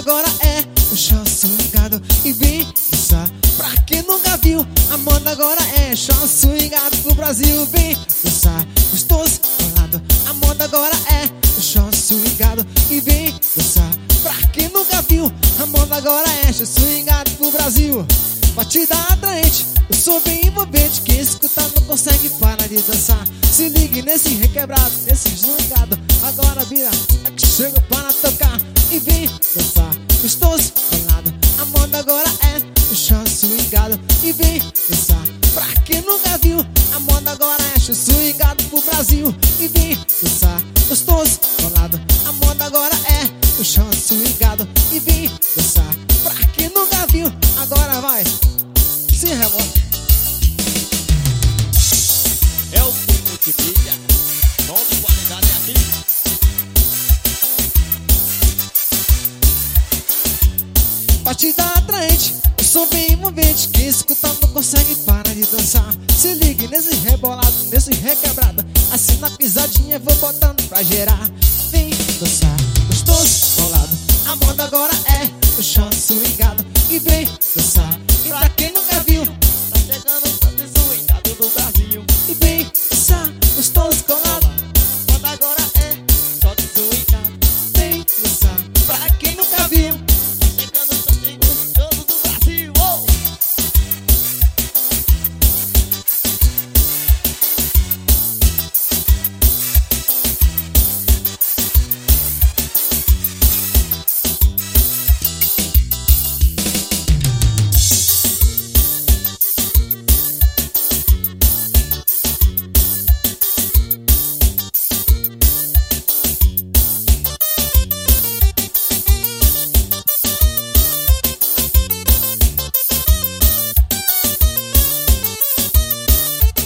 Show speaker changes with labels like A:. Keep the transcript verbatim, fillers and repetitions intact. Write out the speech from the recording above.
A: agora é o chão swingado e vem dançar. Pra quem nunca viu, a moda agora é chão swingado pro Brasil. Vem dançar, gostoso, colado. A moda agora é o chão swingado e vem dançar. Pra quem nunca viu, a moda agora é chão swingado pro Brasil. Batida atraente, o som bem envolvente. Quem escuta não consegue parar de dançar. Se ligue nesse requebrado, nesse swingado. Agora vira, é que chega para tocar e vem dançar, gostoso, colado. A moda agora é o chão swingado e vem dançar. Pra quem nunca viu, a moda agora é chão swingado pro Brasil e vem dançar, gostoso, colado. A moda agora é o chão swingado e vem dançar. Pra quem nunca viu, agora vai, se rebola.
B: É o Tim Multimídia, som de qualidade é aqui.
A: Batida atraente, o som bem envolvente. Quem escuta não consegue parar de dançar. Se ligue nesse rebolado, nesse requebrado. Assim na pisadinha vou botando pra gerar. Vem dançar, gostoso, colado. A moda agora é o chão swingado e vem dançar,